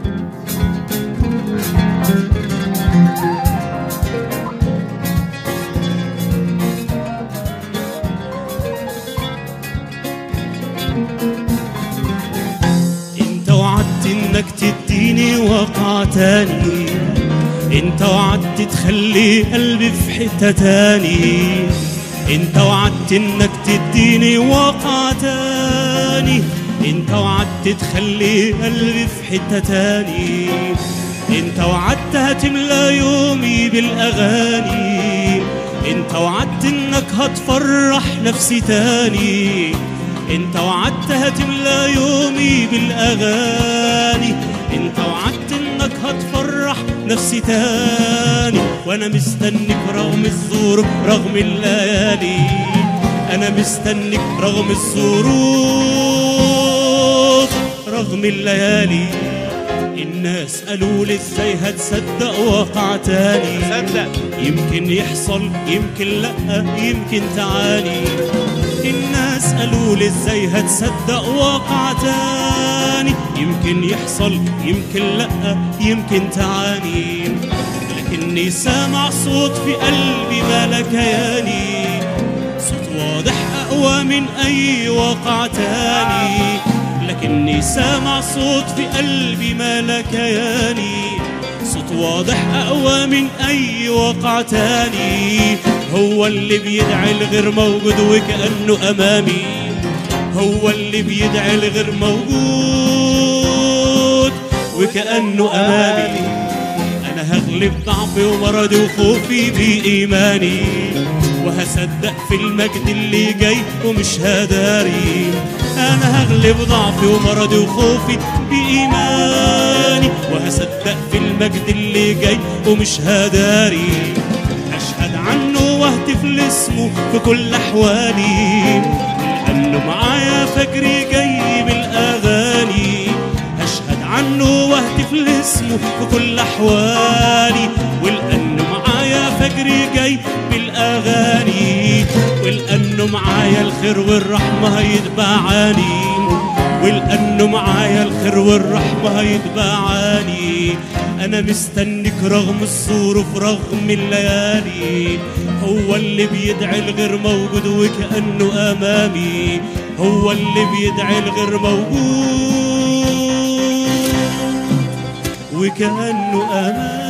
انت وعدت انك تديني واقع تاني، انت وعدت تخلي قلبي في حتة تاني، انت وعدت انك تديني واقع تاني، انت وعدت تخلي قلبي في حتة تاني، انت وعدت هتملى يومي بالاغاني، انت وعدت انك هتفرح نفسي تاني، انت وعدت هتملى يومي بالاغاني، انت وعدت انك هتفرح نفسي تاني، وانا مستنيك رغم الظروف رغم الليالي، انا مستنيك رغم الظروف رغم الليالي. الناس قالوا لي ازاي هتصدق واقع تاني، صدق يمكن يحصل يمكن لا يمكن تعاني، الناس قالوا لي ازاي هتصدق واقع تاني، يمكن يحصل يمكن لا يمكن تعاني، لكني سامع صوت في قلبي ملا كياني، صوت واضح اقوى من اي واقع تاني، لكني سامع صوت في قلبي ملا كياني، صوت واضح اقوى من اي واقع تاني، هو اللي بيدعي الغير موجود وكأنه امامي، هو اللي بيدعي الغير موجود وكأنه امامي. انا هغلب ضعفي ومرضي وخوفي بإيماني، وهصدق في المجد اللي جاي ومش هداري، انا هغلب ضعفي ومرضي وخوفي بإيماني، وهصدق في المجد اللي جاي ومش هداري، اشهد عنه واهتف لاسمه في كل احوالي، لانه معايا فجري جاي بالاغاني، اشهد عنه واهتف لاسمه في كل احوالي، ولانه معايا فجري جاي بالاغاني، ولانه معايا الخير والرحمه هيتبعاني، ولانه معايا الخير والرحمه هيتبعاني، انا مستنيك رغم الظروف رغم الليالي، هو اللي بيدعي الغير موجود وكأنه امامي، هو اللي بيدعي الغير موجود وكأنه امامي.